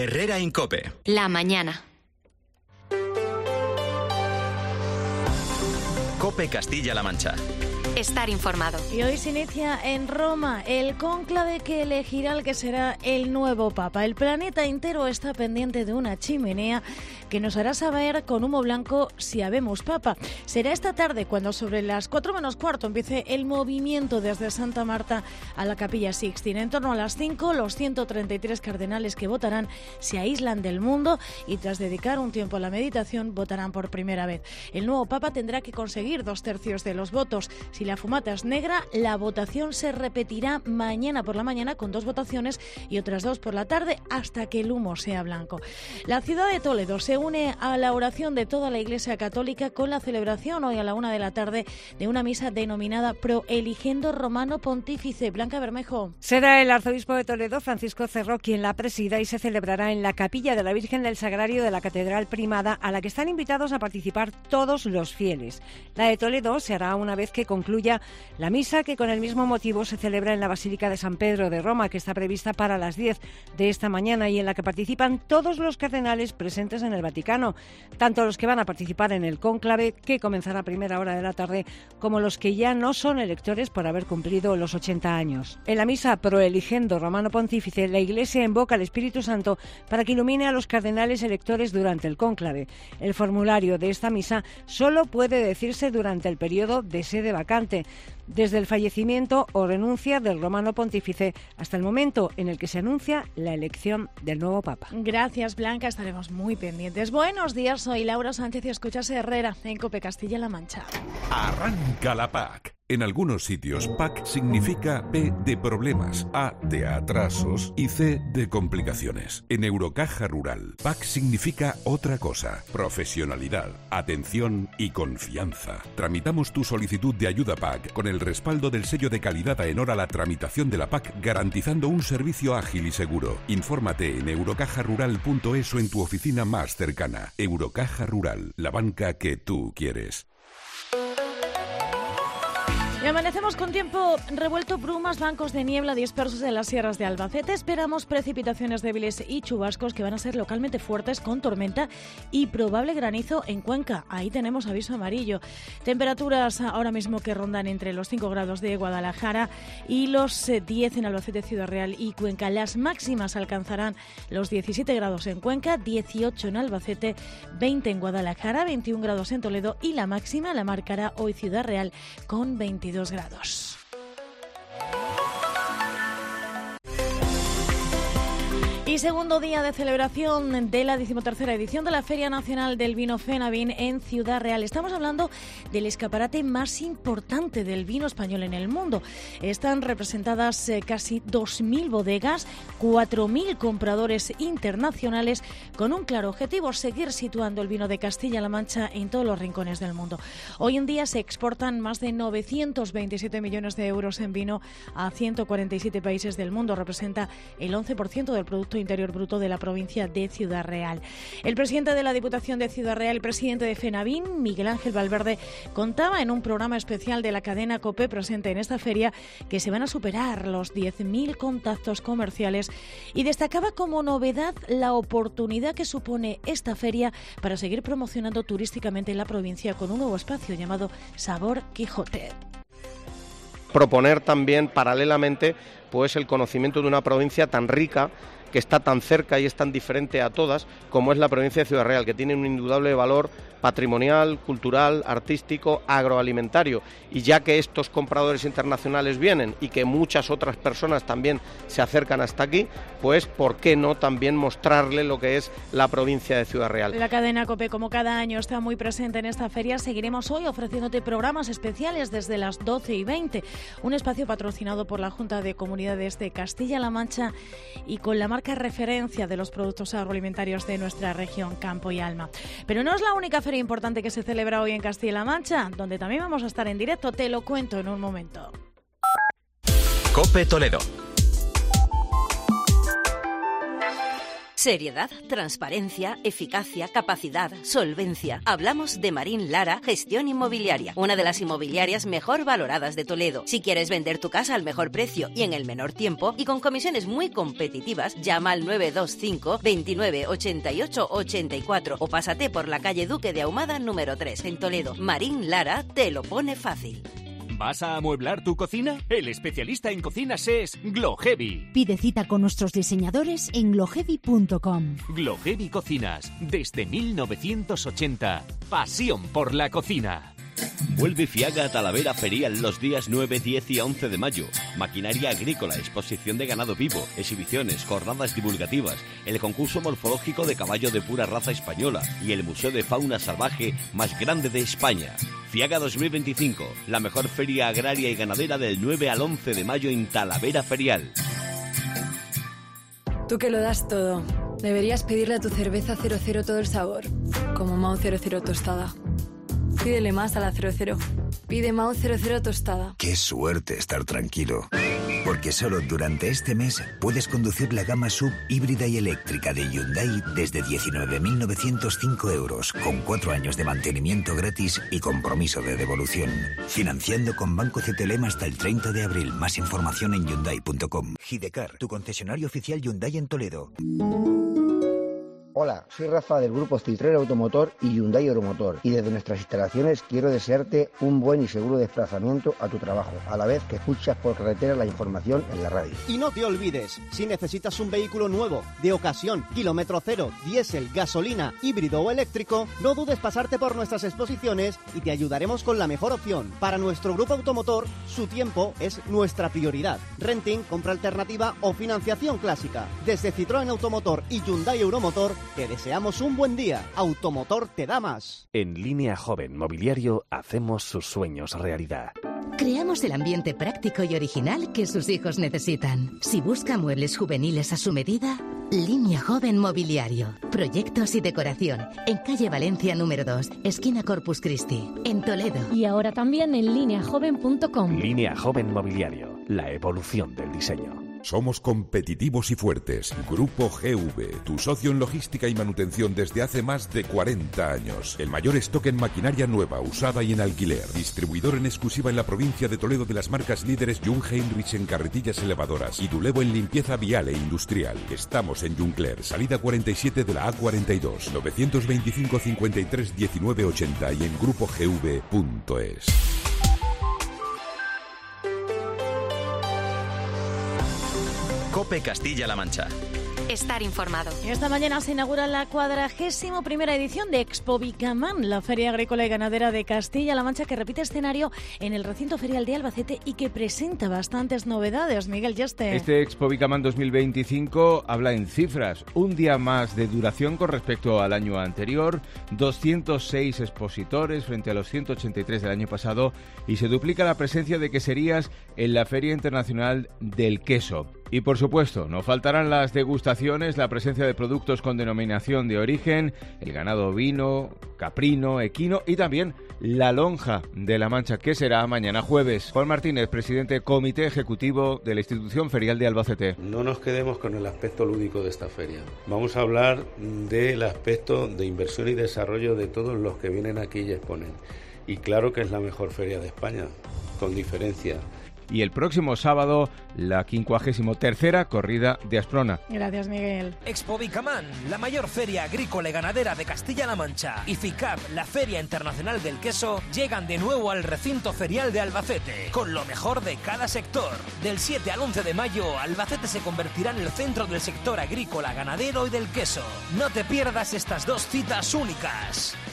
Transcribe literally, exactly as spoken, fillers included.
Herrera Incope. La mañana. Cope Castilla-La Mancha. Estar informado. Y hoy se inicia en Roma el cónclave que elegirá el que será el nuevo Papa. El planeta entero está pendiente de una chimenea que nos hará saber con humo blanco si habemos Papa. Será esta tarde cuando sobre las cuatro menos cuarto empiece el movimiento desde Santa Marta a la Capilla Sixtina. En torno a las cinco, los ciento treinta y tres cardenales que votarán se aíslan del mundo y tras dedicar un tiempo a la meditación votarán por primera vez. El nuevo Papa tendrá que conseguir dos tercios de los votos. Si la fumata es negra, la votación se repetirá mañana por la mañana con dos votaciones y otras dos por la tarde hasta que el humo sea blanco. La ciudad de Toledo se une a la oración de toda la Iglesia Católica con la celebración hoy a la una de la tarde de una misa denominada Pro Eligendo Romano Pontífice. Blanca Bermejo. Será el arzobispo de Toledo, Francisco Cerro, quien la presida y se celebrará en la capilla de la Virgen del Sagrario de la Catedral Primada, a la que están invitados a participar todos los fieles. La de Toledo se hará una vez que concluya la misa, que con el mismo motivo se celebra en la Basílica de San Pedro de Roma, que está prevista para las diez de esta mañana y en la que participan todos los cardenales presentes en el Vaticano, tanto los que van a participar en el cónclave, que comenzará a primera hora de la tarde, como los que ya no son electores por haber cumplido los ochenta años. En la misa Pro Eligendo Romano Pontífice, la Iglesia invoca al Espíritu Santo para que ilumine a los cardenales electores durante el cónclave. El formulario de esta misa solo puede decirse durante el periodo de sede vacante, desde el fallecimiento o renuncia del romano pontífice hasta el momento en el que se anuncia la elección del nuevo Papa. Gracias, Blanca, estaremos muy pendientes. Buenos días, soy Laura Sánchez y escuchas Herrera en Cope Castilla-La Mancha. Arranca la P A C. En algunos sitios P A C significa P de problemas, A de atrasos y C de complicaciones. En Eurocaja Rural, P A C significa otra cosa: profesionalidad, atención y confianza. Tramitamos tu solicitud de ayuda P A C con el respaldo del sello de calidad AENOR a la tramitación de la P A C, garantizando un servicio ágil y seguro. Infórmate en eurocaja rural punto es o en tu oficina más cercana. Eurocaja Rural, la banca que tú quieres. Y amanecemos con tiempo revuelto, brumas, bancos de niebla dispersos en las sierras de Albacete. Esperamos precipitaciones débiles y chubascos que van a ser localmente fuertes con tormenta y probable granizo en Cuenca. Ahí tenemos aviso amarillo. Temperaturas ahora mismo que rondan entre los cinco grados de Guadalajara y los diez en Albacete, Ciudad Real y Cuenca. Las máximas alcanzarán los diecisiete grados en Cuenca, dieciocho en Albacete, veinte en Guadalajara, veintiún grados en Toledo y la máxima la marcará hoy Ciudad Real con veintidós grados. Y segundo día de celebración de la decimotercera edición de la Feria Nacional del Vino FENAVIN en Ciudad Real. Estamos hablando del escaparate más importante del vino español en el mundo. Están representadas eh, casi dos mil bodegas, cuatro mil compradores internacionales, con un claro objetivo: seguir situando el vino de Castilla-La Mancha en todos los rincones del mundo. Hoy en día se exportan más de novecientos veintisiete millones de euros en vino a ciento cuarenta y siete países del mundo. Representa el once por ciento del Producto Interior Bruto de la provincia de Ciudad Real. El presidente de la Diputación de Ciudad Real, el presidente de FENAVIN, Miguel Ángel Valverde, contaba en un programa especial de la cadena COPE presente en esta feria que se van a superar los diez mil contactos comerciales y destacaba como novedad la oportunidad que supone esta feria para seguir promocionando turísticamente la provincia con un nuevo espacio llamado Sabor Quijote. Proponer también paralelamente pues el conocimiento de una provincia tan rica, que está tan cerca y es tan diferente a todas como es la provincia de Ciudad Real, que tiene un indudable valor patrimonial, cultural, artístico, agroalimentario, y ya que estos compradores internacionales vienen y que muchas otras personas también se acercan hasta aquí, pues ¿por qué no también mostrarle lo que es la provincia de Ciudad Real? La cadena COPE, como cada año, está muy presente en esta feria. Seguiremos hoy ofreciéndote programas especiales desde las doce y veinte, un espacio patrocinado por la Junta de Comunidades de Castilla-La Mancha y con la marca referencia de los productos agroalimentarios de nuestra región, Campo y Alma. Pero no es la única feria importante que se celebra hoy en Castilla-La Mancha, donde también vamos a estar en directo. Te lo cuento en un momento. Cope Toledo. Seriedad, transparencia, eficacia, capacidad, solvencia. Hablamos de Marín Lara Gestión Inmobiliaria, una de las inmobiliarias mejor valoradas de Toledo. Si quieres vender tu casa al mejor precio y en el menor tiempo y con comisiones muy competitivas, llama al nueve dos cinco, veintinueve, ochenta y ocho, ochenta y cuatro o pásate por la calle Duque de Ahumada número tres en Toledo. Marín Lara te lo pone fácil. ¿Vas a amueblar tu cocina? El especialista en cocinas es Gloheavy. Pide cita con nuestros diseñadores en gloheavy punto com. Gloheavy Cocinas, desde mil novecientos ochenta. Pasión por la cocina. Vuelve Fiaga a Talavera Ferial los días nueve, diez y once de mayo. Maquinaria agrícola, exposición de ganado vivo, exhibiciones, jornadas divulgativas, el concurso morfológico de caballo de pura raza española y el Museo de Fauna Salvaje más grande de España. Fiaga dos mil veinticinco, la mejor feria agraria y ganadera del nueve al once de mayo en Talavera Ferial. Tú que lo das todo, deberías pedirle a tu cerveza cero cero todo el sabor, como Mao cero cero tostada. Pídele más a la cero cero. Pide Mao cero cero tostada. Qué suerte estar tranquilo. Porque solo durante este mes puedes conducir la gama sub híbrida y eléctrica de Hyundai desde diecinueve mil novecientos cinco euros, con cuatro años de mantenimiento gratis y compromiso de devolución. Financiando con Banco C T L M hasta el treinta de abril. Más información en hyundai punto com. Gidecar, tu concesionario oficial Hyundai en Toledo. Hola, soy Rafa del grupo Citroën Automotor y Hyundai Euromotor y desde nuestras instalaciones quiero desearte un buen y seguro desplazamiento a tu trabajo, a la vez que escuchas por carretera la información en la radio. Y no te olvides, si necesitas un vehículo nuevo, de ocasión, kilómetro cero, diésel, gasolina, híbrido o eléctrico, no dudes pasarte por nuestras exposiciones y te ayudaremos con la mejor opción. Para nuestro grupo automotor, su tiempo es nuestra prioridad. Renting, compra alternativa o financiación clásica. Desde Citroën Automotor y Hyundai Euromotor, te deseamos un buen día. Automotor te da más. En Línea Joven Mobiliario hacemos sus sueños realidad. Creamos el ambiente práctico y original que sus hijos necesitan. Si busca muebles juveniles a su medida, Línea Joven Mobiliario. Proyectos y decoración. En calle Valencia número dos, esquina Corpus Christi, en Toledo. Y ahora también en línea joven punto com. Línea Joven Mobiliario. La evolución del diseño. Somos competitivos y fuertes. Grupo G V, tu socio en logística y manutención desde hace más de cuarenta años. El mayor stock en maquinaria nueva, usada y en alquiler. Distribuidor en exclusiva en la provincia de Toledo de las marcas líderes Jung Heinrich en carretillas elevadoras y Dulevo en limpieza vial e industrial. Estamos en Juncler, salida cuarenta y siete de la A cuarenta y dos, novecientos veinticinco, cincuenta y tres, diecinueve, ochenta y en grupo g v punto es. COPE Castilla-La Mancha. Estar informado. Esta mañana se inaugura la cuadragésima primera edición de Expo Bicamán, la Feria Agrícola y Ganadera de Castilla-La Mancha, que repite escenario en el recinto ferial de Albacete y que presenta bastantes novedades. Miguel Yeste. Este Expo Bicamán dos mil veinticinco habla en cifras. Un día más de duración con respecto al año anterior, doscientos seis expositores frente a los ciento ochenta y tres del año pasado y se duplica la presencia de queserías en la Feria Internacional del Queso. Y por supuesto, no faltarán las degustaciones, la presencia de productos con denominación de origen, el ganado ovino, caprino, equino y también la lonja de La Mancha, que será mañana jueves. Juan Martínez, presidente Comité Ejecutivo de la Institución Ferial de Albacete. No nos quedemos con el aspecto lúdico de esta feria. Vamos a hablar del aspecto de inversión y desarrollo de todos los que vienen aquí y exponen. Y claro que es la mejor feria de España, con diferencia. Y el próximo sábado, la quincuagésimo tercera corrida de Asprona. Gracias, Miguel. Expo Bicamán, la mayor feria agrícola y ganadera de Castilla-La Mancha, y FICAP, la Feria Internacional del Queso, llegan de nuevo al recinto ferial de Albacete, con lo mejor de cada sector. Del siete al once de mayo, Albacete se convertirá en el centro del sector agrícola, ganadero y del queso. No te pierdas estas dos citas únicas.